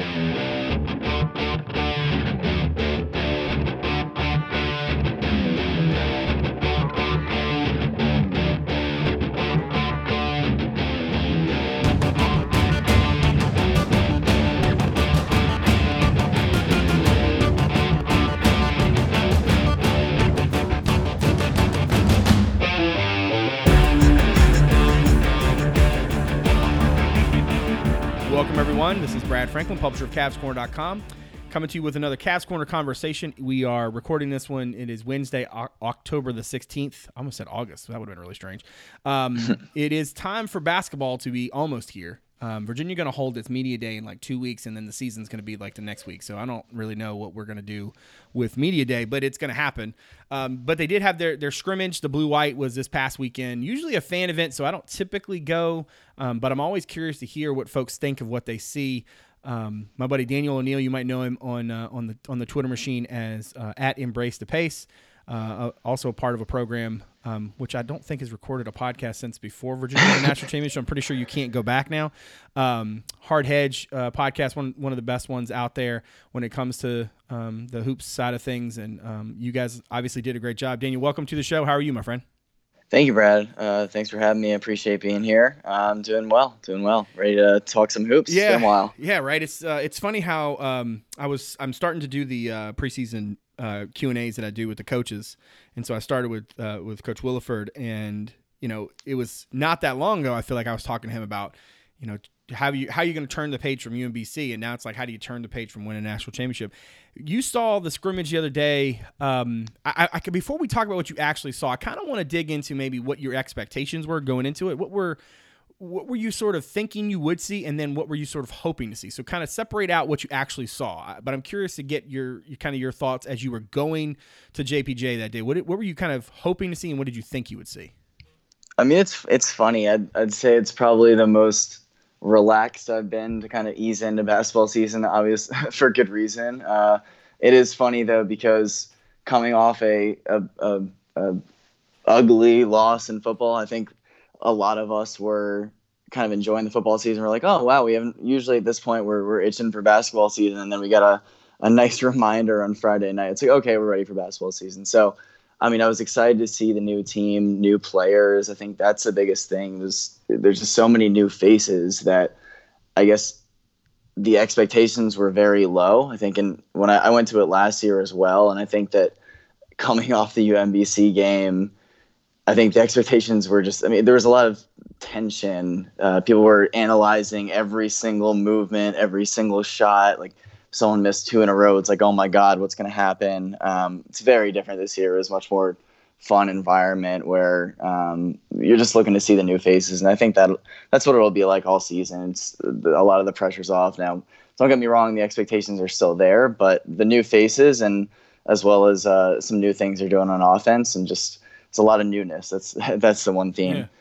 Welcome, everyone. This is Brad Franklin, publisher of CavsCorner.com, coming to you with another Cavs Corner conversation. We are recording this one. It is Wednesday, October the 16th. I almost said August. That would have been really strange. It is time for basketball to be almost here. Virginia going to hold its media day in like 2 weeks, and then the season's going to be like the next week. So I don't really know what we're going to do with media day, but it's going to happen. But they did have their scrimmage. The blue-white was this past weekend. Usually a fan event, so I don't typically go, but I'm always curious to hear what folks think of what they see. My buddy Daniel O'Neill, you might know him on the Twitter machine as at Embrace the Pace. Also a part of a program which I don't think has recorded a podcast since before Virginia won the national championship. I'm pretty sure you can't go back now. Hard Hedge podcast, one of the best ones out there when it comes to the hoops side of things. And you guys obviously did a great job. Daniel, welcome to the show. How are you, my friend? Thank you, Brad. Thanks for having me. I appreciate being here. I'm doing well. Ready to talk some hoops. Yeah, it's been a while. Yeah, right. It's funny how I'm starting to do the preseason Q&As that I do with the coaches, and so I started with Coach Williford, and it was not that long ago. I feel like I was talking to him about how you going to turn the page from UMBC, and now it's like, how do you turn the page from winning a national championship? You saw the scrimmage the other day. I could, before we talk about what you actually saw, I kind of want to dig into maybe what your expectations were going into it. What were you sort of thinking you would see, and then what were you sort of hoping to see? So kind of separate out what you actually saw. But I'm curious to get your thoughts as you were going to JPJ that day. What were you kind of hoping to see, and what did you think you would see? I mean, it's funny. I'd say it's probably the most relaxed I've been to kind of ease into basketball season, obviously for good reason. It is funny though, because coming off a ugly loss in football, I think a lot of us were kind of enjoying the football season. We're like, oh wow, we haven't, usually at this point we're itching for basketball season, and then we got a nice reminder on Friday night. It's like, okay, we're ready for basketball season. So I mean, I was excited to see the new team, new players. I think that's the biggest thing. There's just so many new faces that I guess the expectations were very low. I think, and when I went to it last year as well, and I think that coming off the UMBC game, I think the expectations were just, I mean, there was a lot of tension. People were analyzing every single movement, every single shot. Like, someone missed 2 in a row. It's like, oh my God, what's going to happen? It's very different this year. It was much more fun environment where you're just looking to see the new faces. And I think that's what it'll be like all season. It's a lot of the pressure's off now. Don't get me wrong. The expectations are still there, but the new faces, and as well as some new things they're doing on offense, and just, it's a lot of newness. That's the one theme. Yeah.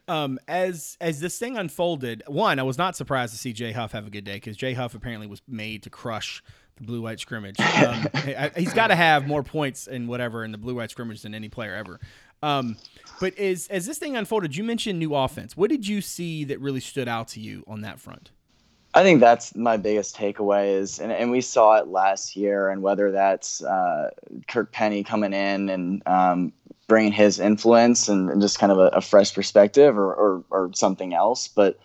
As this thing unfolded, one, I was not surprised to see Jay Huff have a good day, because Jay Huff apparently was made to crush the blue-white scrimmage. He's got to have more points in the blue-white scrimmage than any player ever. But as this thing unfolded, you mentioned new offense. What did you see that really stood out to you on that front? I think that's my biggest takeaway is, and we saw it last year, and whether that's Kirk Penny coming in and bringing his influence and just kind of a fresh perspective or something else. But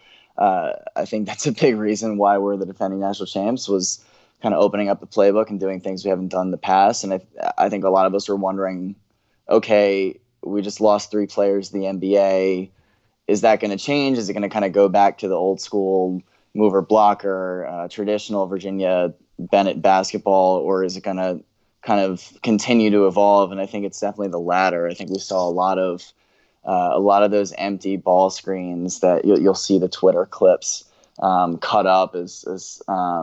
I think that's a big reason why we're the defending national champs, was kind of opening up the playbook and doing things we haven't done in the past. And I think a lot of us were wondering, okay, we just lost 3 players in the NBA. Is that going to change? Is it going to kind of go back to the old school mover blocker, traditional Virginia Bennett basketball, or is it going to kind of continue to evolve? And I think it's definitely the latter. I think we saw a lot of those empty ball screens that you'll see the Twitter clips cut up as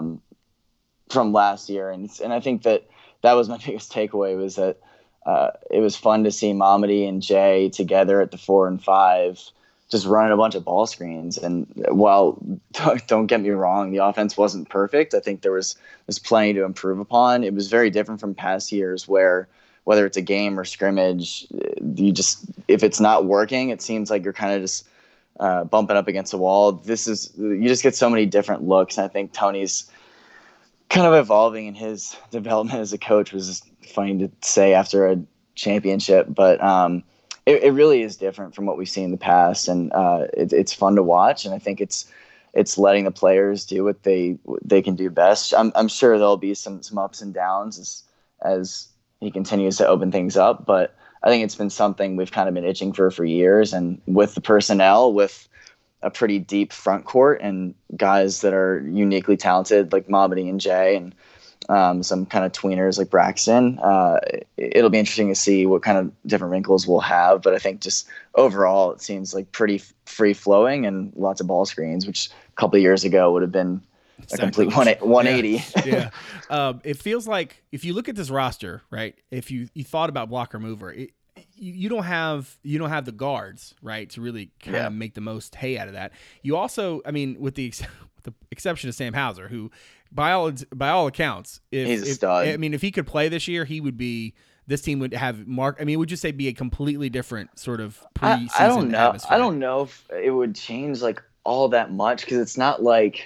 from last year. And I think that was my biggest takeaway, was that it was fun to see Mamadi and Jay together at the 4 and 5, just running a bunch of ball screens. And while, don't get me wrong, the offense wasn't perfect, I think there's plenty to improve upon. It was very different from past years where, whether it's a game or scrimmage, if it's not working, it seems like you're kind of just bumping up against a wall. You just get so many different looks. And I think Tony's kind of evolving in his development as a coach was just funny to say after a championship, but it really is different from what we've seen in the past, and it's fun to watch, and I think it's letting the players do what they can do best. I'm sure there'll be some ups and downs as he continues to open things up, but I think it's been something we've kind of been itching for years, and with the personnel, with a pretty deep front court and guys that are uniquely talented like Mamadi and Jay, and some kind of tweeners like Braxton. It'll be interesting to see what kind of different wrinkles we'll have, but I think just overall it seems like pretty free flowing and lots of ball screens, which a couple of years ago would have been a complete 180. Yeah. It feels like if you look at this roster, right, if you thought about blocker mover, you don't have the guards, right, to really kind of make the most hay out of that. You also, I mean, with the exception of Sam Hauser, who by all accounts, he's a stud. I mean, if he could play this year, this team would have would you say be a completely different sort of preseason I don't know. atmosphere? I don't know if it would change like all that much, because it's not like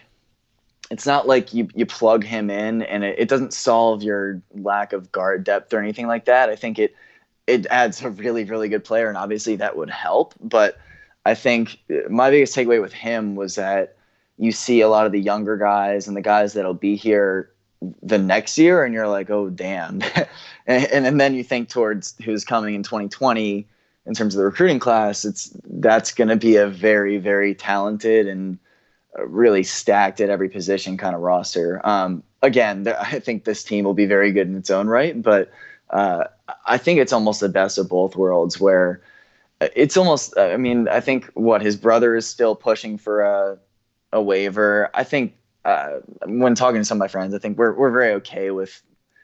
you plug him in and it doesn't solve your lack of guard depth or anything like that. I think it adds a really, really good player, and obviously that would help. But I think my biggest takeaway with him was that you see a lot of the younger guys and the guys that'll be here the next year, and you're like, oh, damn. and then you think towards who's coming in 2020 in terms of the recruiting class, that's going to be a very, very talented and really stacked at every position kind of roster. Again, I think this team will be very good in its own right, but I think it's almost the best of both worlds, where it's almost, I mean, I think his brother is still pushing for a waiver. I think when talking to some of my friends, I think we're very okay with,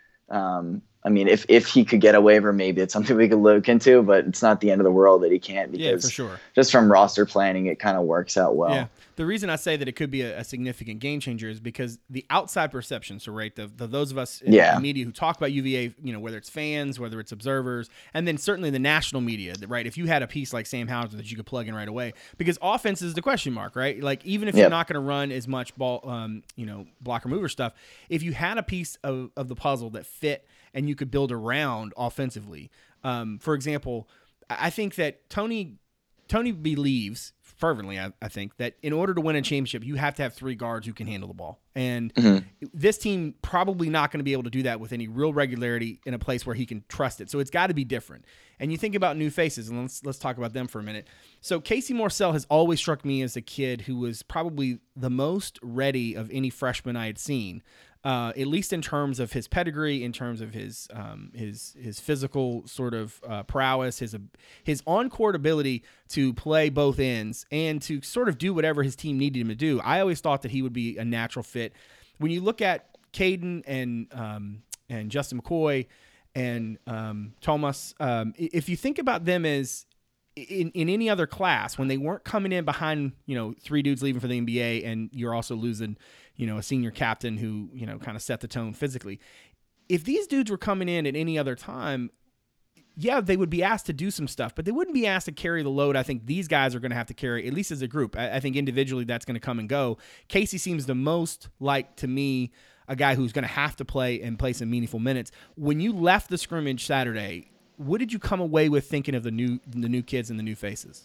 I mean, if he could get a waiver, maybe it's something we could look into, but it's not the end of the world that he can't, because for sure, just from roster planning, it kind of works out well. Yeah. The reason I say that it could be a significant game changer is because the outside perception, so right, those of us in the media who talk about UVA, whether it's fans, whether it's observers, and then certainly the national media, right? If you had a piece like Sam Hauser that you could plug in right away, because offense is the question mark, right? Like, even if you're not going to run as much ball, blocker mover stuff, if you had a piece of the puzzle that fit and you could build around offensively, for example, I think that Tony believes fervently, I think, that in order to win a championship, you have to have three guards who can handle the ball. And this team probably not going to be able to do that with any real regularity in a place where he can trust it. So it's got to be different. And you think about new faces, and let's talk about them for a minute. So Casey Morsell has always struck me as a kid who was probably the most ready of any freshman I had seen. At least in terms of his pedigree, in terms of his physical sort of prowess, his on-court ability to play both ends and to sort of do whatever his team needed him to do. I always thought that he would be a natural fit. When you look at Caden and Justin McCoy and Thomas, if you think about them as in any other class, when they weren't coming in behind, three dudes leaving for the NBA, and you're also losing, a senior captain who, kind of set the tone physically. If these dudes were coming in at any other time, yeah, they would be asked to do some stuff, but they wouldn't be asked to carry the load I think these guys are going to have to carry, at least as a group. I think individually that's going to come and go. Casey seems the most like, to me, a guy who's going to have to play and play some meaningful minutes. When you left the scrimmage Saturday, what did you come away with thinking of the new kids and the new faces?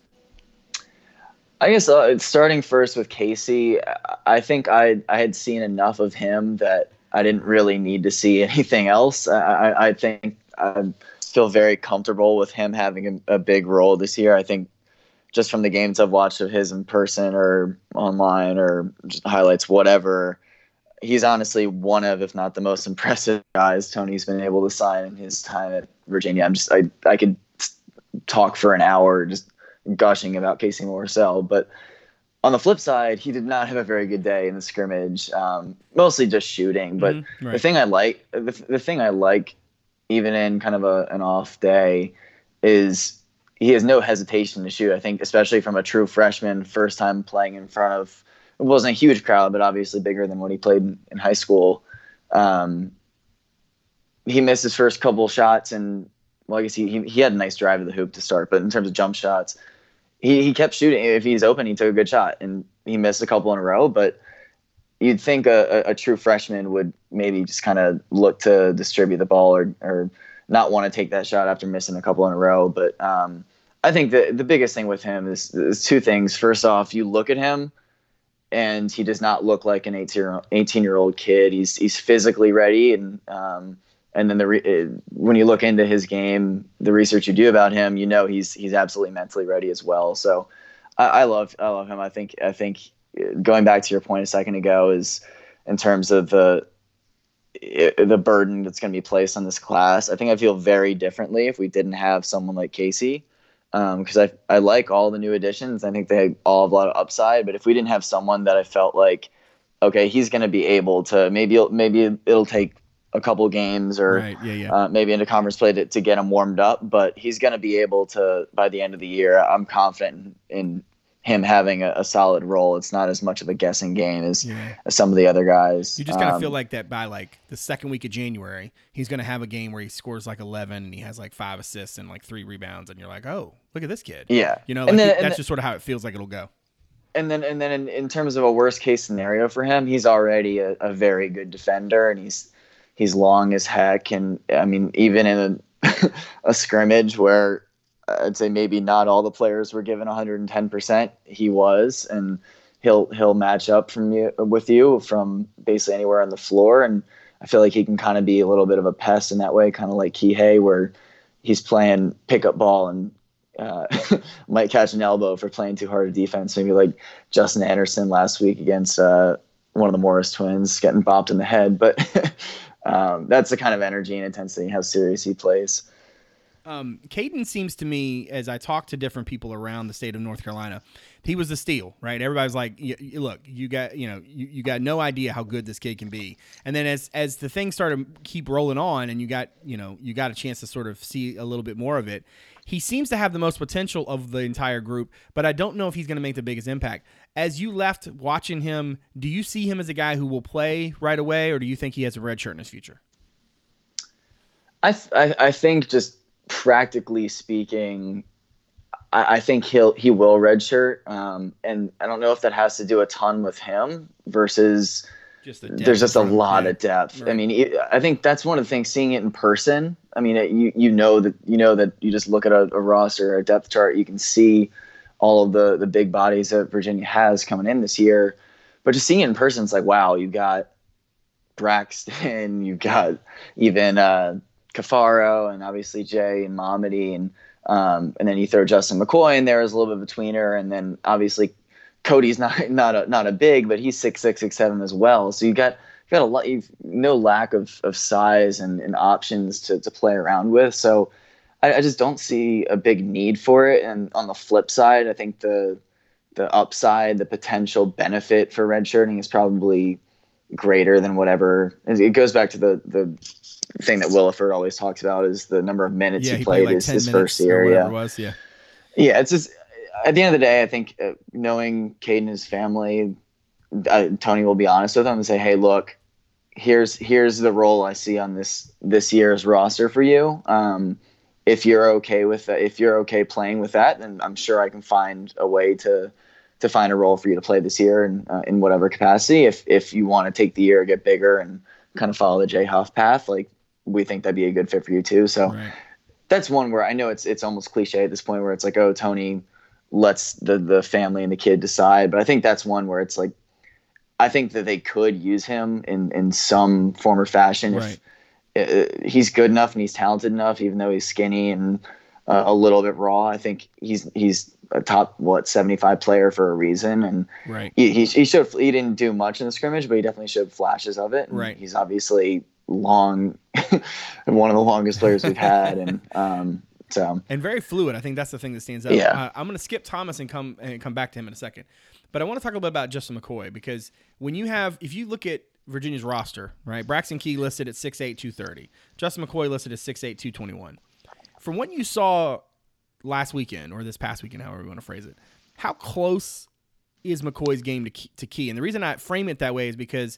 I guess starting first with Casey, I think I had seen enough of him that I didn't really need to see anything else. I think I feel very comfortable with him having a big role this year. I think just from the games I've watched of his in person or online or just highlights, whatever, he's honestly one of, if not the most impressive guys Tony's been able to sign in his time at Virginia. I could talk for an hour just gushing about Casey Morsell, but on the flip side, he did not have a very good day in the scrimmage, mostly just shooting. But right. the thing I like, even in kind of an off day, is he has no hesitation to shoot. I think, especially from a true freshman, first time playing in front of, it wasn't a huge crowd, but obviously bigger than when he played in high school. He missed his first couple shots, and well, I guess he had a nice drive to the hoop to start, but in terms of jump shots, he kept shooting. If he's open, he took a good shot, and he missed a couple in a row. But you'd think a true freshman would maybe just kind of look to distribute the ball or not want to take that shot after missing a couple in a row. But I think the biggest thing with him is two things. First off, you look at him and he does not look like an 18-year-old kid. He's physically ready, and then when you look into his game, the research you do about him, he's absolutely mentally ready as well. So I love him. I think going back to your point a second ago is in terms of the burden that's going to be placed on this class. I think I feel very differently if we didn't have someone like Casey. Because I like all the new additions. I think they all have a lot of upside. But if we didn't have someone that I felt like, okay, he's going to be able to maybe it'll take a couple games or right. Yeah. Maybe into conference play to get him warmed up. But he's going to be able to, by the end of the year, I'm confident in him having a solid role. It's not as much of a guessing game as some of the other guys. You just kind of feel like that by like the second week of January, he's going to have a game where he scores like 11 and he has like 5 assists and like 3 rebounds. And you're like, oh, look at this kid. Yeah. That's just sort of how it feels like it'll go. And then in terms of a worst case scenario for him, he's already a very good defender, and he's long as heck. And I mean, even in a scrimmage where I'd say maybe not all the players were given 110%, he was, and he'll match up with you from basically anywhere on the floor. And I feel like he can kind of be a little bit of a pest in that way, kind of like Kihei, where he's playing pickup ball and might catch an elbow for playing too hard a defense. Maybe like Justin Anderson last week against one of the Morris twins, getting bopped in the head. But that's the kind of energy and intensity, how serious he plays. Caden seems to me, as I talk to different people around the state of North Carolina, he was a steal, right? Everybody's like, look, you got no idea how good this kid can be. And then as the things started to keep rolling on and you got a chance to sort of see a little bit more of it, he seems to have the most potential of the entire group, but I don't know if he's going to make the biggest impact. As you left watching him, do you see him as a guy who will play right away, or do you think he has a red shirt in his future? I think just practically speaking, I think he will redshirt, and I don't know if that has to do a ton with him versus there's just a lot of depth. Right. I mean, I think that's one of the things, seeing it in person. I mean, you know that you just look at a roster, a depth chart, you can see all of the big bodies that Virginia has coming in this year, but just seeing it in person, it's like, wow, you got Braxton, you got even Cafaro, and obviously Jay and Mamadi, and then you throw Justin McCoy in there as a little bit of a tweener, and then obviously Cody's not a big, but he's 6'6", 6'7" as well. So you got a lot, you've no lack of size and options to play around with. So I just don't see a big need for it. And on the flip side, I think the upside, the potential benefit for redshirting is probably greater than whatever. It goes back to the thing that Williford always talks about, is the number of minutes he played like his first year. Yeah, it's just, at the end of the day, I think knowing Caden and his family, Tony will be honest with them and say, hey, look, here's the role I see on this year's roster for you. If you're okay with that, if you're okay playing with that, then I'm sure I can find a way to find a role for you to play this year in whatever capacity. If you want to take the year, get bigger, and kind of follow the Jay Huff path, like, we think that'd be a good fit for you too. So That's one where I know it's almost cliche at this point, where it's like, oh, Tony lets the family and the kid decide. But I think that's one where it's like, I think that they could use him in some form or fashion. Right. If he's good enough and he's talented enough, even though he's skinny and a little bit raw, I think he's a top 75 player for a reason. And he didn't do much in the scrimmage, but he definitely showed flashes of it. And he's obviously long, one of the longest players we've had, and very fluid. I think that's the thing that stands out. Yeah. I'm going to skip Thomas and come back to him in a second, but I want to talk a little bit about Justin McCoy, because if you look at Virginia's roster, right, Braxton Key listed at 6'8", 230, Justin McCoy listed at 6'8", 221. From what you saw last weekend, or this past weekend, however you want to phrase it, how close is McCoy's game to Key? And the reason I frame it that way is because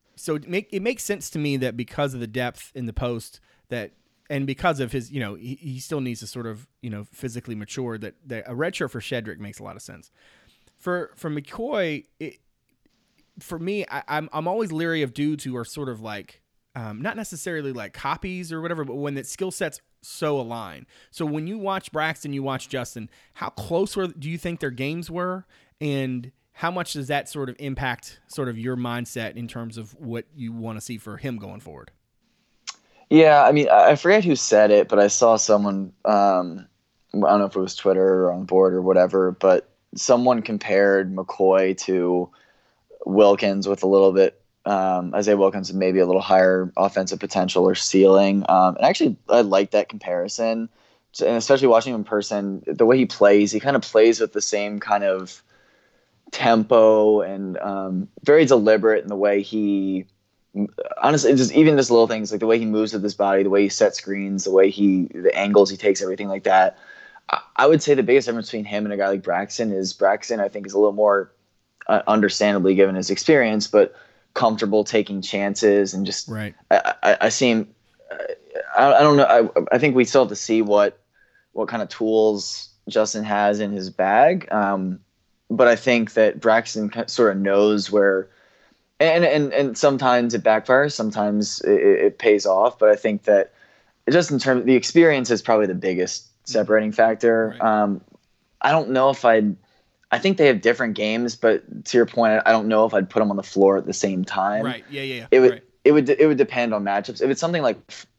it makes sense to me that because of the depth in the post, and because of his, he still needs to sort of, physically mature, that a redshirt for Shedrick makes a lot of sense. For McCoy, for me, I'm always leery of dudes who are sort of like not necessarily like copies or whatever, but when the skill sets so align. So when you watch Braxton, you watch Justin, how close do you think their games were, and how much does that sort of impact sort of your mindset in terms of what you want to see for him going forward? Yeah, I mean, I forget who said it, but I saw someone, I don't know if it was Twitter or on board or whatever, but someone compared McCoy to Wilkins with a little bit, Isaiah Wilkins with maybe a little higher offensive potential or ceiling. And actually, I like that comparison. And especially watching him in person, the way he plays, he kind of plays with the same kind of tempo and very deliberate in the way he, honestly, just even just little things like the way he moves with his body, the way he sets screens, the angles he takes, everything like that. I would say the biggest difference between him and a guy like Braxton is Braxton, I think, is a little more understandably given his experience, but comfortable taking chances and just right. I see him. I don't know. I think we still have to see what kind of tools Justin has in his bag. But I think that Braxton sort of knows where, and sometimes it backfires, sometimes it pays off. But I think that just in terms of the experience is probably the biggest separating factor. Right. I don't know if I think they have different games, but to your point, I don't know if I'd put them on the floor at the same time. Right. Yeah. It would depend on matchups. If it's something like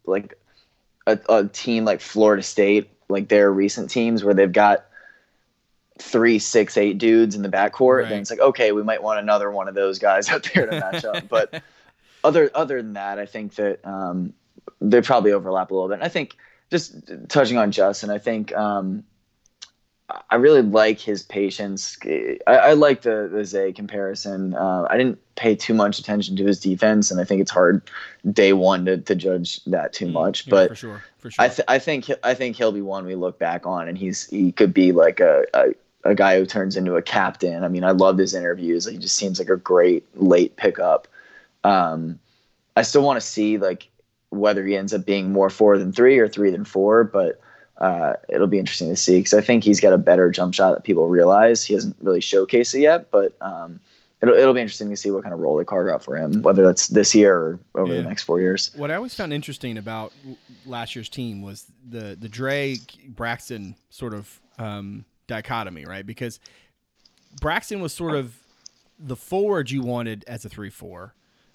a team like Florida State, like their recent teams where they've got 3, 6, 8 dudes in the backcourt, right, then it's like, okay, we might want another one of those guys out there to match up. But other than that, I think that they probably overlap a little bit. And I think just touching on Justin, I think I really like his patience. I like the Zay comparison. I didn't pay too much attention to his defense, and I think it's hard day one to judge that too much. But for sure. I think he'll be one we look back on, and he could be like a guy who turns into a captain. I mean, I loved his interviews. He just seems like a great late pickup. I still want to see like whether he ends up being more 4 than 3 or 3 than 4, but it'll be interesting to see because I think he's got a better jump shot that people realize. He hasn't really showcased it yet, but it'll be interesting to see what kind of role they carve out for him, whether that's this year or over the next 4 years. What I always found interesting about last year's team was the Dre Braxton sort of dichotomy, right? Because Braxton was sort of the forward you wanted as a 3-4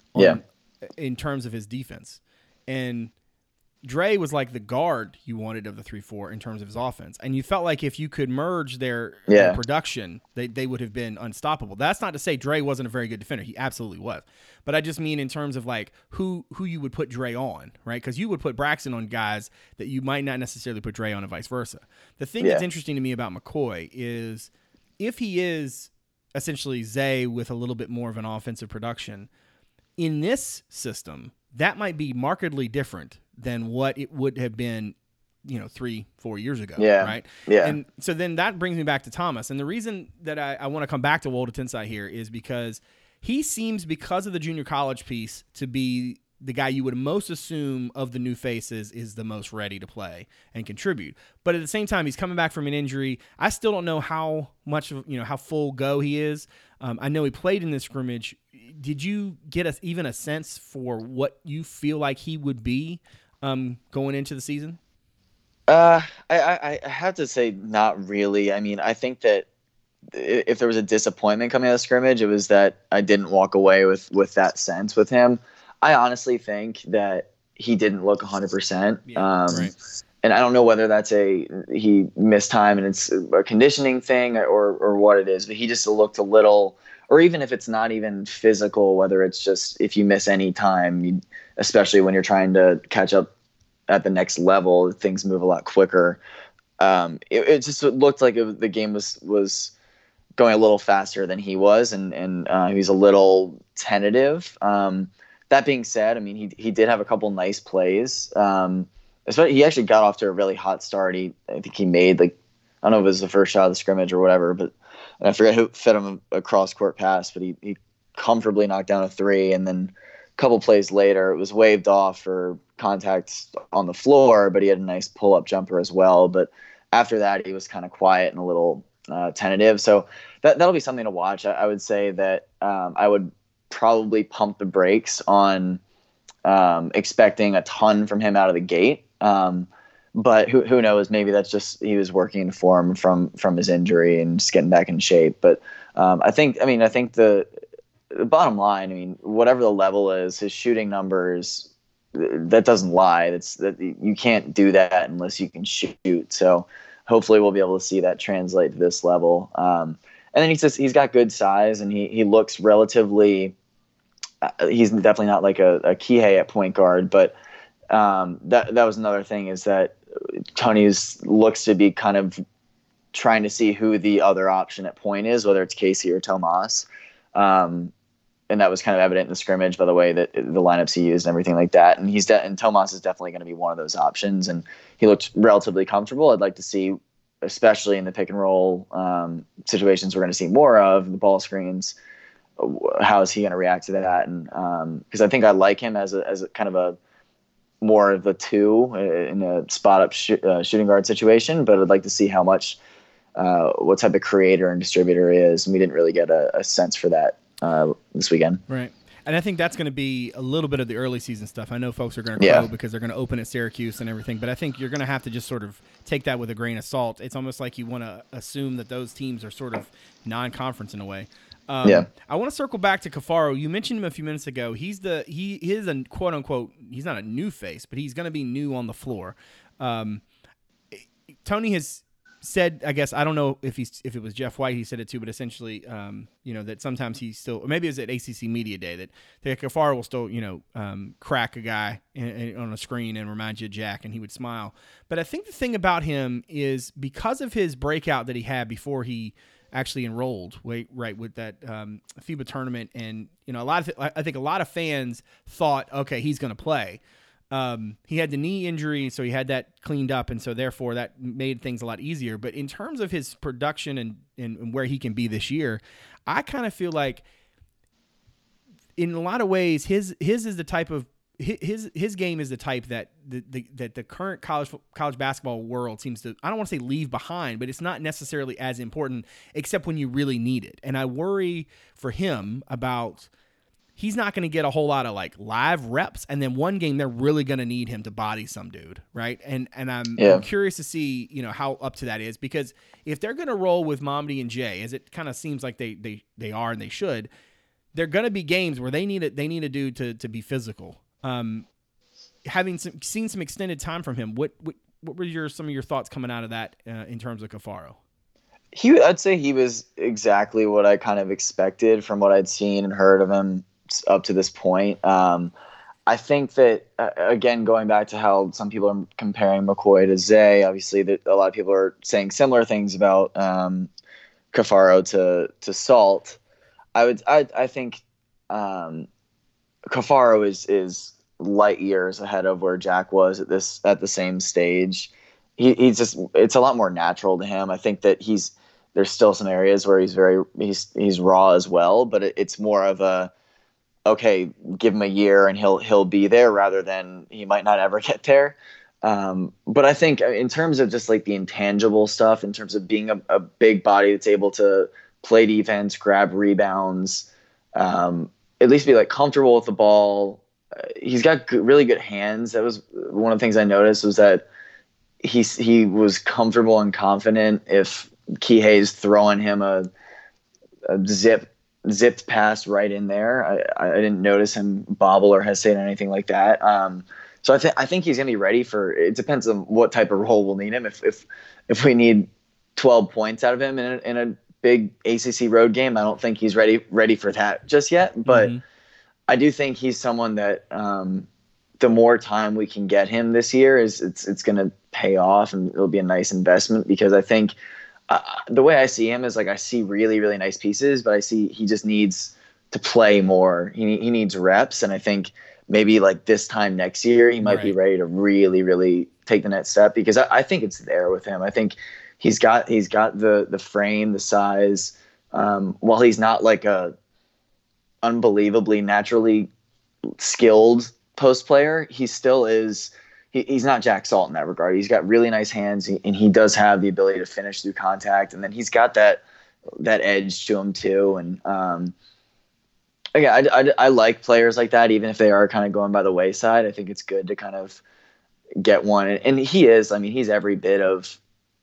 in terms of his defense. And Dre was like the guard you wanted of the 3-4 in terms of his offense. And you felt like if you could merge their production, they would have been unstoppable. That's not to say Dre wasn't a very good defender. He absolutely was. But I just mean in terms of like who you would put Dre on, right? Because you would put Braxton on guys that you might not necessarily put Dre on and vice versa. The thing that's interesting to me about McCoy is if he is essentially Zay with a little bit more of an offensive production, in this system, that might be markedly different than what it would have been, 3-4 years ago. Yeah. Right. Yeah. And so then that brings me back to Thomas. And the reason that I want to come back to Wolde Tensai here is because he seems, because of the junior college piece, to be the guy you would most assume of the new faces is the most ready to play and contribute. But at the same time, he's coming back from an injury. I still don't know how much of, how full go he is. I know he played in this scrimmage. Did you get even a sense for what you feel like he would be going into the season? I have to say not really. I mean, I think that if there was a disappointment coming out of scrimmage, it was that I didn't walk away with that sense with him. I honestly think that he didn't look 100%. Right. And I don't know whether that's he missed time and it's a conditioning thing or what it is, but he just looked a little, or even if it's not even physical, whether it's just if you miss any time, especially when you're trying to catch up at the next level, things move a lot quicker. It just looked like the game was going a little faster than he was, and he was a little tentative. That being said, I mean, he did have a couple nice plays. Especially, he actually got off to a really hot start. I think he made, I don't know if it was the first shot of the scrimmage or whatever, but I forget who fed him a cross-court pass, but he comfortably knocked down a 3, and then a couple plays later, it was waved off for contact on the floor, but he had a nice pull-up jumper as well. But after that, he was kind of quiet and a little tentative. So that'll be something to watch. I would say that I would probably pump the brakes on expecting a ton from him out of the gate. But who knows? Maybe that's just he was working in form from his injury and just getting back in shape. But I think the bottom line, I mean, whatever the level is, his shooting numbers, that doesn't lie. That you can't do that unless you can shoot. So hopefully we'll be able to see that translate to this level. And then he's got good size, and he looks relatively. He's definitely not like a Kihei at point guard, but that was another thing, is that Tony looks to be kind of trying to see who the other option at point is, whether it's Casey or Tomas. And that was kind of evident in the scrimmage by the way that the lineups he used and everything like that. And and Tomas is definitely going to be one of those options, and he looked relatively comfortable. I'd like to see, especially in the pick and roll situations we're going to see more of, the ball screens, how is he going to react to that? And because I think I like him as a kind of a more of a two in a spot up shooting guard situation, but I'd like to see how much what type of creator and distributor he is, and we didn't really get a sense for that this weekend. Right. And I think that's going to be a little bit of the early season stuff. I know folks are going to crow because they're going to open at Syracuse and everything, but I think you're going to have to just sort of take that with a grain of salt. It's almost like you want to assume that those teams are sort of non-conference in a way. I want to circle back to Caffaro. You mentioned him a few minutes ago. He is a quote unquote, he's not a new face, but he's going to be new on the floor. Tony has said, I guess, I don't know if it was Jeff White he said it too, but essentially, that sometimes he's still, or maybe it was at ACC Media Day, that Caffaro will still, crack a guy on a screen and remind you of Jack, and he would smile. But I think the thing about him is because of his breakout that he had before he actually enrolled, right, with that FIBA tournament, and I think a lot of fans thought, okay, he's going to play. He had the knee injury, so he had that cleaned up, and so therefore that made things a lot easier. But in terms of his production and where he can be this year, I kind of feel like in a lot of ways his is the type of his game is the type that the current college basketball world seems to, I don't want to say leave behind, but it's not necessarily as important except when you really need it. And I worry for him about, he's not going to get a whole lot of like live reps, and then one game they're really going to need him to body some dude, right? And I'm curious to see how up to that is, because if they're going to roll with Mamdi and Jay, as it kind of seems like they are and they should, they're going to be games where they need a dude to be physical. Having seen some extended time from him, what were some of your thoughts coming out of that in terms of Caffaro? I'd say he was exactly what I kind of expected from what I'd seen and heard of him up to this point. I think that, again, going back to how some people are comparing McCoy to Zay, obviously that a lot of people are saying similar things about Caffaro to Salt. I think Caffaro is light years ahead of where Jack was at the same stage. He's just, it's a lot more natural to him. I think that there's still some areas where he's raw as well, but it's more of a, okay, give him a year and he'll be there, rather than he might not ever get there. But I think in terms of just like the intangible stuff, in terms of being a big body that's able to play defense, grab rebounds, at least be like comfortable with the ball. He's got really good hands. That was one of the things I noticed, was that he was comfortable and confident if Kihei's throwing him a zipped pass right in there. I didn't notice him bobble or hesitate or anything like that. So I think he's gonna be ready for. It depends on what type of role we'll need him. If we need 12 points out of him in a big ACC road game, I don't think he's ready for that just yet. But I do think he's someone that the more time we can get him this year, it's going to pay off, and it'll be a nice investment, because I think the way I see him is like, I see really, really nice pieces, but I see he just needs to play more. He needs reps. And I think maybe like this time next year, he might be ready to really, really take the next step, because I think it's there with him. I think he's got the frame, the size. While he's not like a unbelievably naturally skilled post player, he still is. He's not Jack Salt in that regard. He's got really nice hands, and he does have the ability to finish through contact. And then he's got that edge to him too. And again, I like players like that, even if they are kind of going by the wayside. I think it's good to kind of get one, and he is. I mean, he's every bit of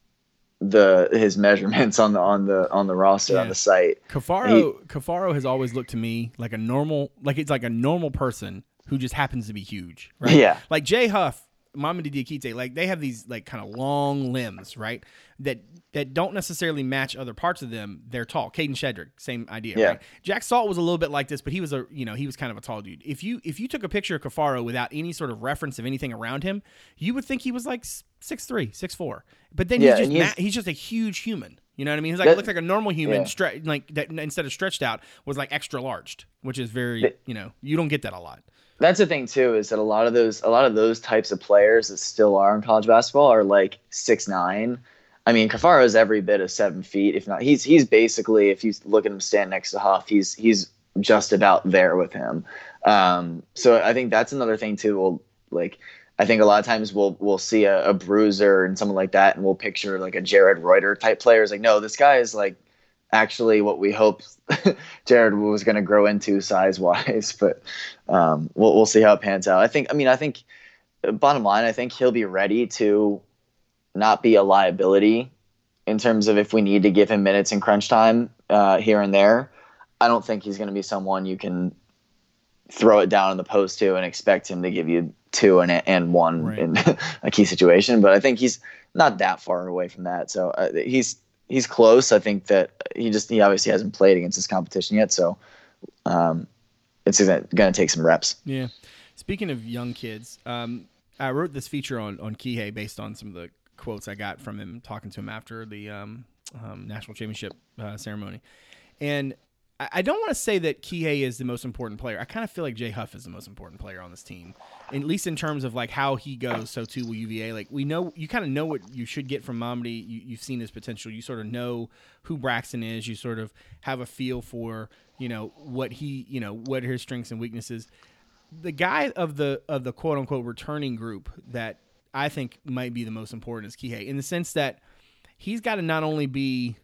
his measurements on the roster on the site. Cafaro has always looked to me like a normal, like it's like a normal person who just happens to be huge, right? Yeah. Like Jay Huff, Mamadi Diakite, like they have these like kind of long limbs, right? That don't necessarily match other parts of them. They're tall. Caden Shedrick, same idea, right? Jack Salt was a little bit like this, but he was he was kind of a tall dude. If you took a picture of Cafaro without any sort of reference of anything around him, you would think he was like 6'3", 6'4". But then he's just a huge human. You know what I mean? He's like, looks like a normal human, like that instead of stretched out was like extra large, which is very, you don't get that a lot. That's the thing too, is that a lot of those types of players that still are in college basketball are like 6'9". I mean, Cafaro is every bit of 7 feet, if not. He's basically, if you look at him stand next to Huff, he's just about there with him. So I think that's another thing too. I think a lot of times we'll see a bruiser and someone like that, and we'll picture like a Jared Reuter type player. It's like, no, this guy is like actually what we hoped Jared was going to grow into size wise. But we'll see how it pans out. I think bottom line, I think he'll be ready to not be a liability in terms of if we need to give him minutes in crunch time here and there. I don't think he's going to be someone you can throw it down in the post to and expect him to give you 2 and 1 in a key situation. But I think he's not that far away from that. So he's close. I think that he obviously hasn't played against his competition yet. So it's going to take some reps. Yeah. Speaking of young kids, I wrote this feature on Kihei based on some of the quotes I got from him, talking to him after the national championship ceremony. And I don't want to say that Kihei is the most important player. I kind of feel like Jay Huff is the most important player on this team, at least in terms of like how he goes. So too will UVA. Like we know, you kind of know what you should get from Mamadi. You've seen his potential. You sort of know who Braxton is. You sort of have a feel for what what his strengths and weaknesses. The guy of the quote unquote returning group that I think might be the most important is Kihei, in the sense that he's got to not only be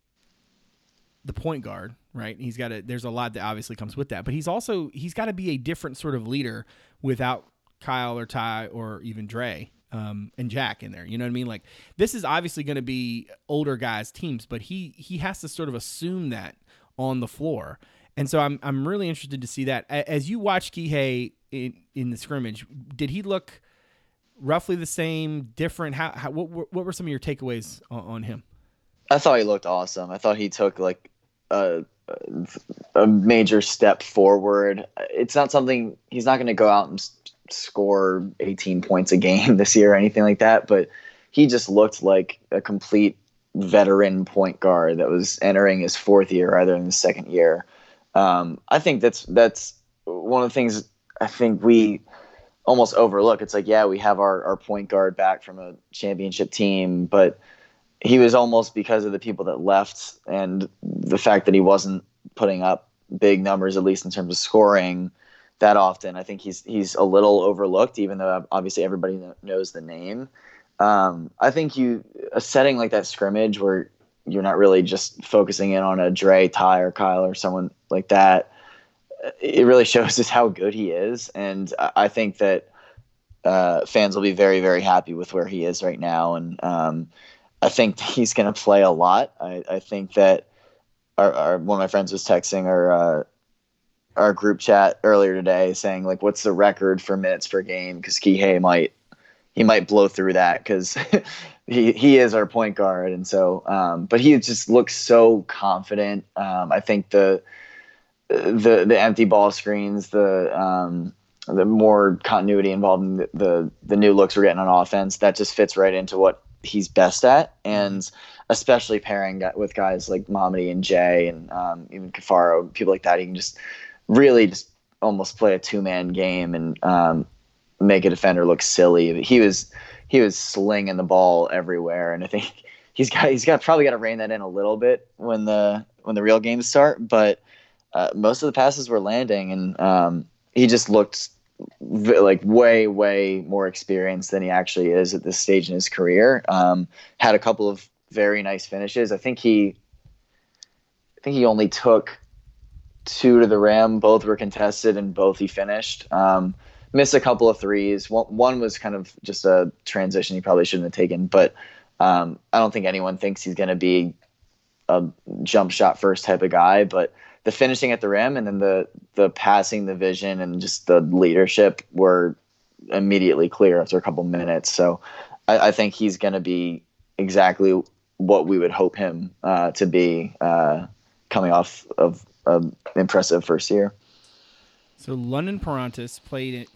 the point guard, right? There's a lot that obviously comes with that, but he's got to be a different sort of leader without Kyle or Ty or even Dre and Jack in there. You know what I mean? Like, this is obviously going to be older guys' teams, but he has to sort of assume that on the floor. And so I'm really interested to see that. As you watch Kihei in the scrimmage, did he look roughly the same, different? What were some of your takeaways on him? I thought he looked awesome. I thought he took like a major step forward. It's not something, he's not going to go out and score 18 points a game this year or anything like that, but he just looked like a complete veteran point guard that was entering his 4th year rather than his 2nd year. I think that's one of the things I think we almost overlook. It's like, yeah, we have our point guard back from a championship team, but he was almost, because of the people that left and the fact that he wasn't putting up big numbers, at least in terms of scoring, that often. I think he's a little overlooked, even though obviously everybody knows the name. I think a setting like that scrimmage where you're not really just focusing in on a Dre, Ty, or Kyle or someone like that, it really shows us how good he is. And I think that fans will be very, very happy with where he is right now. And I think he's going to play a lot. I think that one of my friends was texting our group chat earlier today saying, like, what's the record for minutes per game? Because Kihei might blow through that, because he is our point guard. And so, but he just looks so confident. I think the empty ball screens, the more continuity involved in the new looks we're getting on offense, that just fits right into what he's best at. And especially pairing with guys like Mamadi and Jay and even Cafaro, people like that, he can just really just almost play a 2-man game and make a defender look silly. He was slinging the ball everywhere, and I think he's probably got to rein that in a little bit when the real games start. But most of the passes were landing, and he just looked like way more experienced than he actually is at this stage in his career. Had a couple of very nice finishes. I think he only took two to the rim. Both were contested, and both he finished. Missed a couple of threes. One was kind of just a transition he probably shouldn't have taken, but I don't think anyone thinks he's going to be a jump shot first type of guy. But the finishing at the rim and then the passing, the vision, and just the leadership were immediately clear after a couple minutes. So I think he's going to be exactly what we would hope him to be coming off of an impressive first year. So London Perrantes played at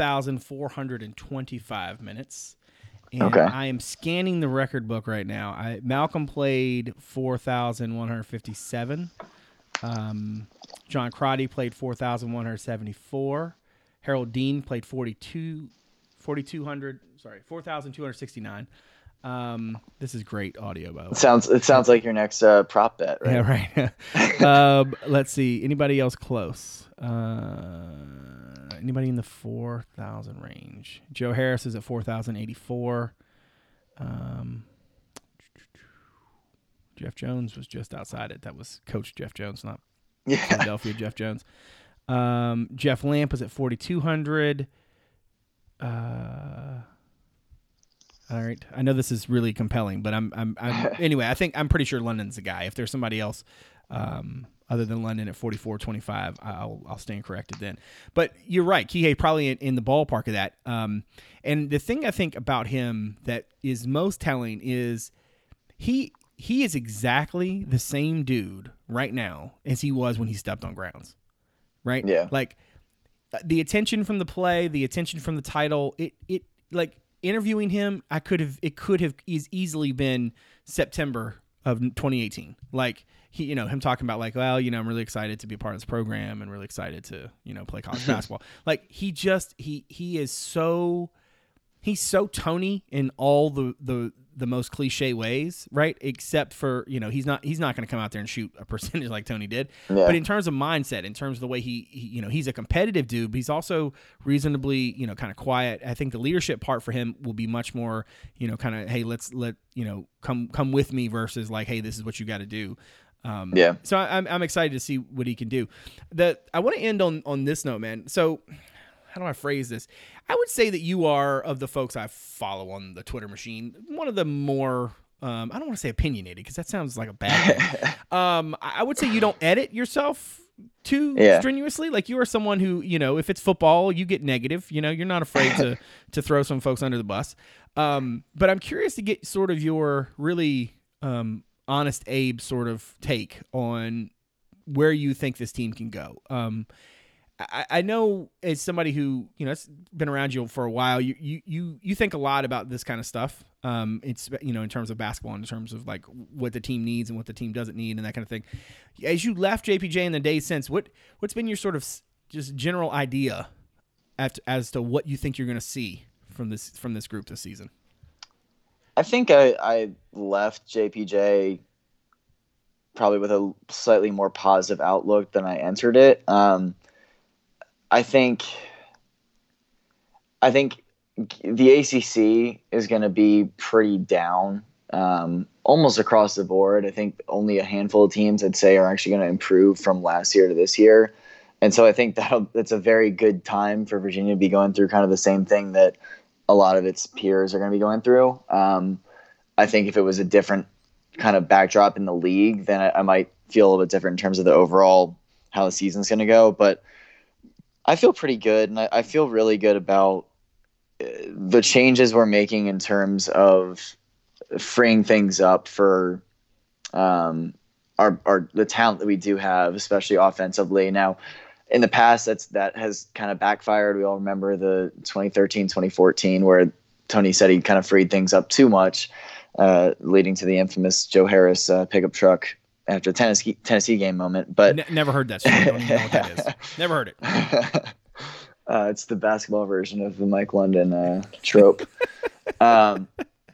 4,425 minutes. And Okay. I am scanning the record book right now. Malcolm played 4,157. John Crotty played 4,174. Harold Dean played 4,269. This is great audio, by the way. It sounds like your next prop bet, right? Yeah, right. Let's see. Anybody else close? Anybody in the 4,000 range? Joe Harris is at 4,084. Jeff Jones was just outside it. That was Coach Jeff Jones, not Philadelphia Jeff Jones. Jeff Lamp was at 4,200. All right. I know this is really compelling, but I'm anyway, I think I'm pretty sure London's the guy. If there's somebody else other than London at 4,425, I'll stand corrected then. But you're right. Kihei probably in the ballpark of that. And the thing I think about him that is most telling is he is exactly the same dude right now as he was when he stepped on grounds. Right? Yeah. Like the attention from the play, the attention from the title, it like interviewing him, it could have easily been September of 2018. Like him talking about like, well, I'm really excited to be a part of this program and really excited to, play college basketball. Like he is so Tony in all the most cliche ways, right? Except for, he's not going to come out there and shoot a percentage like Tony did. Yeah. But in terms of mindset, in terms of the way he he's a competitive dude, but he's also reasonably, kind of quiet. I think the leadership part for him will be much more, kind of, hey, come with me versus like, hey, this is what you got to do. So I'm excited to see what he can do. I want to end on this note, man. So how do I phrase this? I would say that you are, of the folks I follow on the Twitter machine, one of the more, I don't want to say opinionated because that sounds like a bad thing. I would say you don't edit yourself too strenuously. Like you are someone who, if it's football, you get negative. You're not afraid to throw some folks under the bus. But I'm curious to get sort of your really honest Abe sort of take on where you think this team can go. I know as somebody who, it's been around you for a while, you think a lot about this kind of stuff. It's, in terms of basketball, in terms of like what the team needs and what the team doesn't need and that kind of thing. As you left JPJ in the days since, what's been your sort of just general idea as to what you think you're going to see from this group this season? I think I left JPJ probably with a slightly more positive outlook than I entered it. I think the ACC is going to be pretty down almost across the board. I think only a handful of teams I'd say are actually going to improve from last year to this year. And so I think that's a very good time for Virginia to be going through kind of the same thing that a lot of its peers are going to be going through. I think if it was a different kind of backdrop in the league, then I might feel a little bit different in terms of the overall how the season's going to go. But I feel pretty good, and I feel really good about the changes we're making in terms of freeing things up for the talent that we do have, especially offensively. Now, in the past, that has kind of backfired. We all remember the 2013, 2014, where Tony said he kind of freed things up too much, leading to the infamous Joe Harris pickup truck after Tennessee game moment. But never heard that story. I don't even know what that is. Never heard it. It's the basketball version of the Mike London trope. But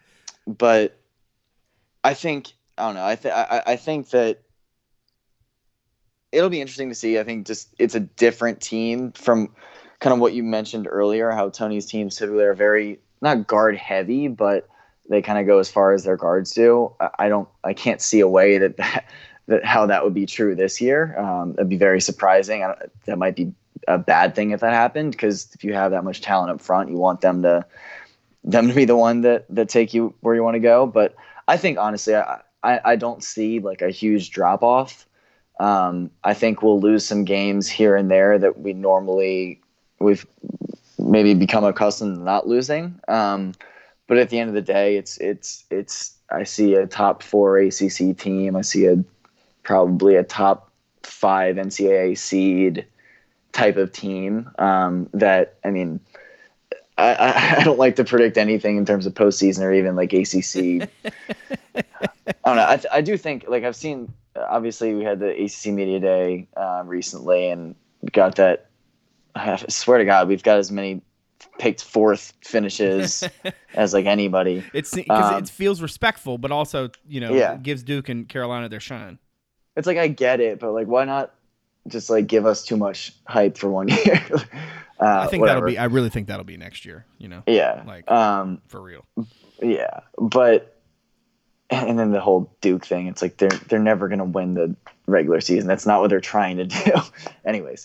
I think, I don't know. I think that it'll be interesting to see. I think just it's a different team from kind of what you mentioned earlier, how Tony's teams typically are very, not guard heavy, but they kind of go as far as their guards do. I can't see a way that how that would be true this year. It'd be very surprising. That might be a bad thing if that happened, because if you have that much talent up front, you want them to be the one that take you where you want to go. But I think honestly, I don't see like a huge drop off. I think we'll lose some games here and there that we've maybe become accustomed to not losing. But at the end of the day, it's I see a top 4 ACC team. I see probably a top 5 NCAA seed type of team. That, I mean, I don't like to predict anything in terms of postseason or even like ACC. I don't know. I do think, like, I've seen, obviously we had the ACC Media Day recently, and we got that. I swear to God, we've got as many picked 4th finishes as like anybody. It's because it feels respectful, but also, it gives Duke and Carolina their shine. It's like, I get it, but like, why not just like give us too much hype for 1 year? I think whatever. I really think that'll be next year. Yeah, like for real. Yeah, but and then the whole Duke thing. It's like they're never gonna win the regular season. That's not what they're trying to do. Anyways,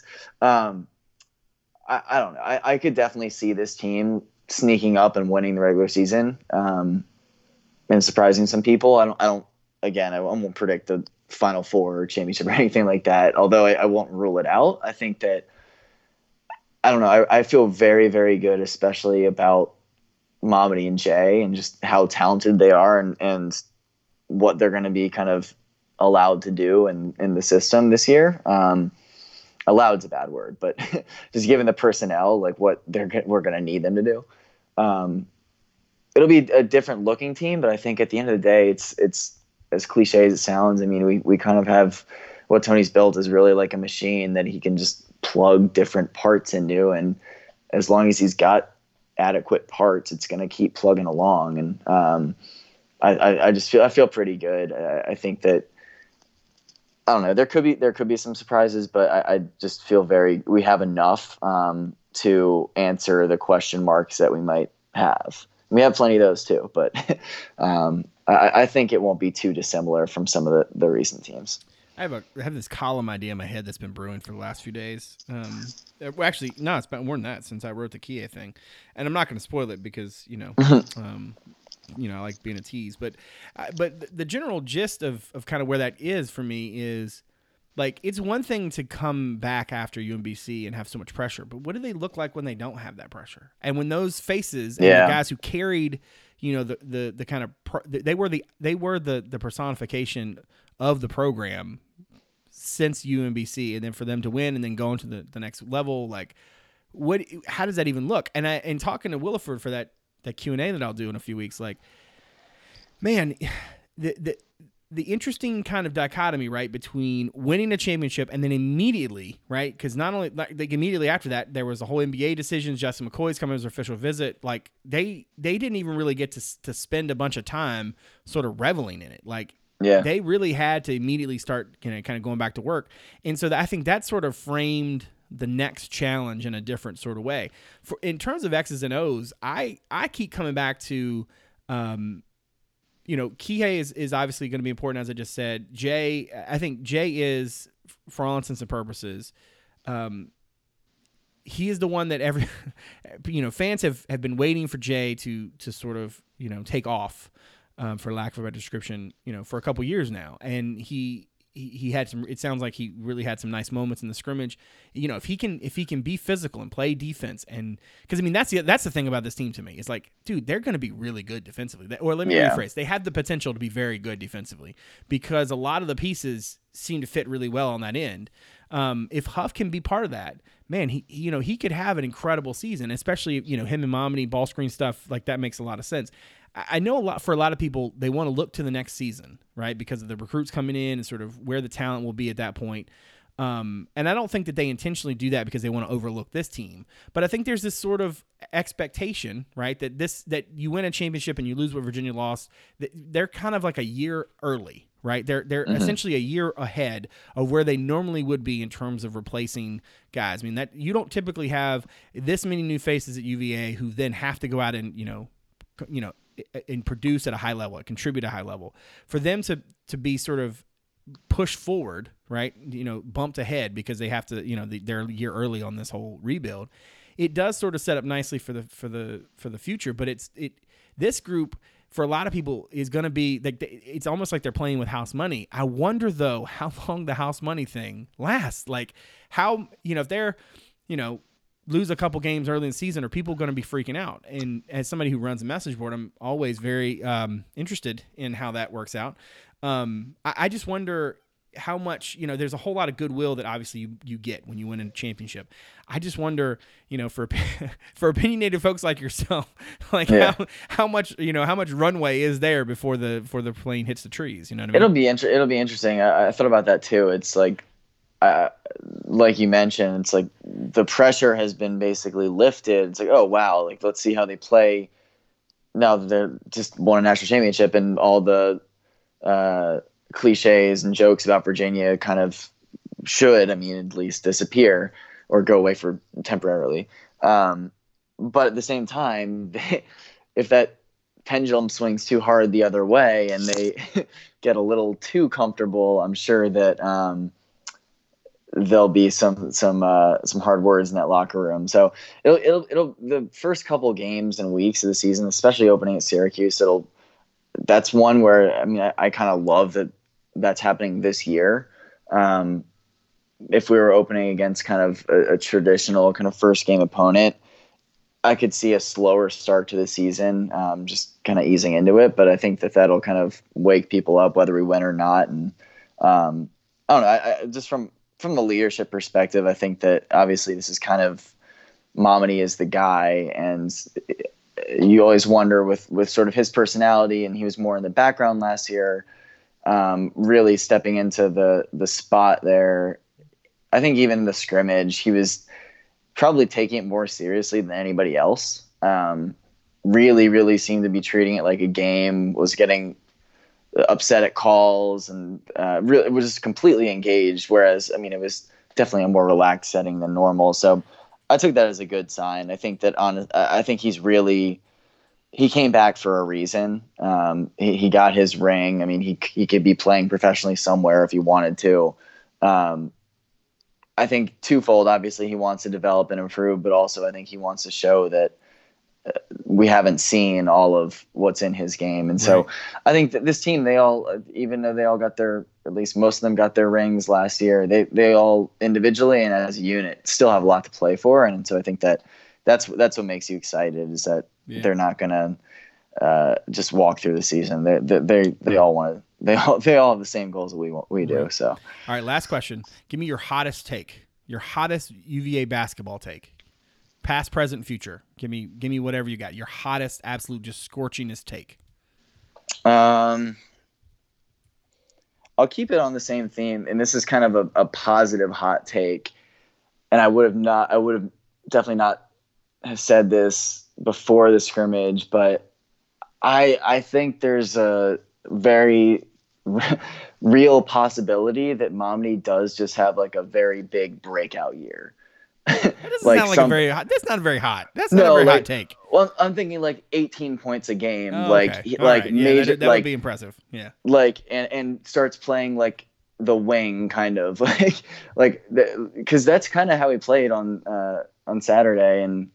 I don't know. I could definitely see this team sneaking up and winning the regular season, and surprising some people. I won't predict the Final Four or championship or anything like that. Although I won't rule it out. I think that, I don't know. I feel very, very good, especially about Mamadi and Jay and just how talented they are and what they're going to be kind of allowed to do in the system this year. Alloved's a bad word, but just given the personnel, like what we're going to need them to do. It'll be a different looking team, but I think at the end of the day, it's as cliche as it sounds. I mean, we kind of have what Tony's built is really like a machine that he can just plug different parts into, and as long as he's got adequate parts, it's going to keep plugging along. And I feel pretty good. I think that, I don't know, there could be some surprises, but I just feel we have enough to answer the question marks that we might have. We have plenty of those too, but I think it won't be too dissimilar from some of the recent teams. I have this column idea in my head that's been brewing for the last few days. Well, actually, no, it's been more than that since I wrote the Kie thing, and I'm not going to spoil it because I like being a tease. But the general gist of kind of where that is for me is, like, it's one thing to come back after UMBC and have so much pressure, but what do they look like when they don't have that pressure? And when those faces and the guys who carried, the kind of they were the personification of the program since UMBC, and then for them to win and then go into the next level, like, how does that even look? And talking to Williford for that Q&A that I'll do in a few weeks, like, man, the interesting kind of dichotomy, right, between winning a championship and then immediately, right, because not only like immediately after that there was the whole NBA decisions, Justin McCoy's coming as official visit, like they didn't even really get to spend a bunch of time sort of reveling in it, like. Yeah. They really had to immediately start kind of going back to work. And so I think that sort of framed the next challenge in a different sort of way. In terms of X's and O's, I keep coming back to, Kihei is obviously going to be important, as I just said. I think Jay is, for all intents and purposes, he is the one that fans have been waiting for Jay to sort of, take off. For lack of a better description, for a couple years now. And he had some, it sounds like he really had some nice moments in the scrimmage. If he can be physical and play defense, and because, I mean, that's the thing about this team to me. It's like, dude, they're going to be really good defensively. Or let me rephrase. They have the potential to be very good defensively because a lot of the pieces seem to fit really well on that end. If Huff can be part of that, man, he could have an incredible season, especially, him and Mamadi, ball screen stuff, like that makes a lot of sense. I know for a lot of people, they want to look to the next season, right? Because of the recruits coming in and sort of where the talent will be at that point. And I don't think that they intentionally do that because they want to overlook this team. But I think there's this sort of expectation, right? That you win a championship and you lose what Virginia lost. They're kind of like a year early, right? They're essentially a year ahead of where they normally would be in terms of replacing guys. I mean, that you don't typically have this many new faces at UVA who then have to go out and, and produce at a high level, contribute at a high level. For them to be sort of push forward, right? Bumped ahead because they have to, they're a year early on this whole rebuild. It does sort of set up nicely for the future, but this group for a lot of people is going to be like, it's almost like they're playing with house money. I wonder though how long the house money thing lasts. Like how, if they're, lose a couple games early in the season, are people going to be freaking out? And as somebody who runs a message board, I'm always very interested in how that works out. I just wonder how much, there's a whole lot of goodwill that obviously you get when you win a championship. I just wonder, for opinionated folks like yourself, like how much runway is there before the plane hits the trees? You know what I mean? It'll be interesting. I thought about that too. It's like you mentioned, it's like the pressure has been basically lifted. It's like, oh wow, like let's see how they play now that they're just won a national championship, and all the cliches and jokes about Virginia kind of should, at least disappear or go away for temporarily. But at the same time, if that pendulum swings too hard the other way and they get a little too comfortable, I'm sure that there'll be some hard words in that locker room. So it'll the first couple games and weeks of the season, especially opening at Syracuse, that's one where I kind of love that that's happening this year. If we were opening against kind of a traditional kind of first game opponent, I could see a slower start to the season, just kind of easing into it. But I think that'll kind of wake people up whether we win or not. And I don't know. I just from the leadership perspective, I think that obviously this is kind of Mamadi is the guy, and you always wonder with sort of his personality, and he was more in the background last year, really stepping into the spot there. I think even in the scrimmage, he was probably taking it more seriously than anybody else. Really, really seemed to be treating it like a game, was getting upset at calls, and really was just completely engaged. Whereas, it was definitely a more relaxed setting than normal. So I took that as a good sign. I think that I think he came back for a reason. He got his ring. He could be playing professionally somewhere if he wanted to. I think twofold. Obviously, he wants to develop and improve, but also I think he wants to show that we haven't seen all of what's in his game. And so I think that this team, they all, even though they all got at least most of them got their rings last year, they all individually and as a unit still have a lot to play for. And so I think that's what makes you excited, is that they're not going to just walk through the season. They all want to. They all have the same goals that we do. So, all right, last question. Give me your hottest take, your hottest UVA basketball take, past, present, future. Give me whatever you got. Your hottest, absolute, just scorchingest take. I'll keep it on the same theme, and this is kind of a positive hot take. And I would have definitely not have said this before the scrimmage, but I think there's a very real possibility that Mamadi does just have like a very big breakout year. That doesn't sound like a very hot. That's not very hot. That's not a very hot take. Well, I'm thinking like 18 points a game, okay. Major. That would be impressive. Yeah. And starts playing like the wing, kind of because that's kind of how he played on Saturday, and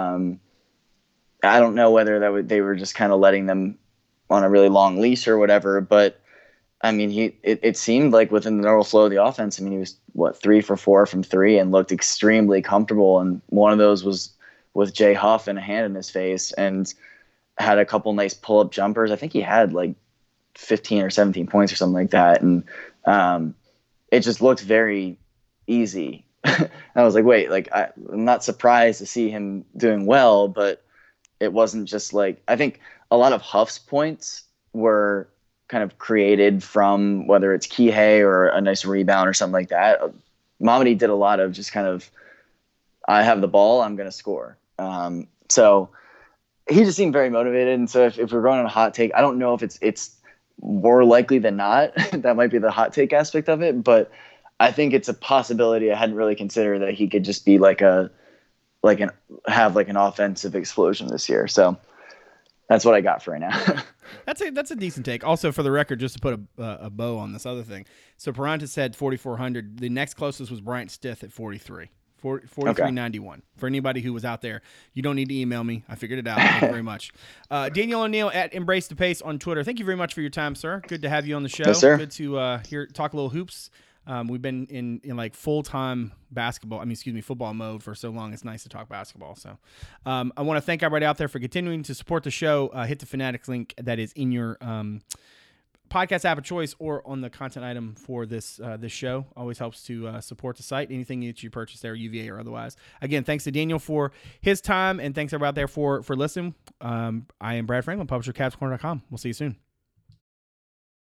I don't know whether they were just kind of letting them on a really long leash or whatever, but it seemed like within the normal flow of the offense, he was 3 for 4 from 3 and looked extremely comfortable. And one of those was with Jay Huff and a hand in his face, and had a couple nice pull-up jumpers. I think he had like 15 or 17 points or something like that. And it just looked very easy. I was like, wait, I'm not surprised to see him doing well, but it wasn't just like, I think a lot of Huff's points were kind of created from whether it's Kihei or a nice rebound or something like that. Mamadi did a lot of just kind of, I have the ball, I'm going to score. So he just seemed very motivated. And so if we're going on a hot take, I don't know if it's more likely than not. That might be the hot take aspect of it, but I think it's a possibility I hadn't really considered, that he could just be have an offensive explosion this year. So That's what I got for right now. That's a decent take. Also, for the record, just to put a bow on this other thing. So Perrantes said 4,400. The next closest was Bryant Stith at 43. 43.91. For anybody who was out there, you don't need to email me. I figured it out. Thank you very much. Daniel O'Neill at Embrace the Pace on Twitter. Thank you very much for your time, sir. Good to have you on the show. Yes, sir. Good to talk a little hoops. We've been in like full-time football mode for so long. It's nice to talk basketball. So I want to thank everybody out there for continuing to support the show. Hit the Fanatics link that is in your podcast app of choice or on the content item for this show. Always helps to support the site. Anything that you purchase there, UVA or otherwise. Again, thanks to Daniel for his time, and thanks everybody out there for listening. I am Brad Franklin, publisher of CavsCorner.com. We'll see you soon.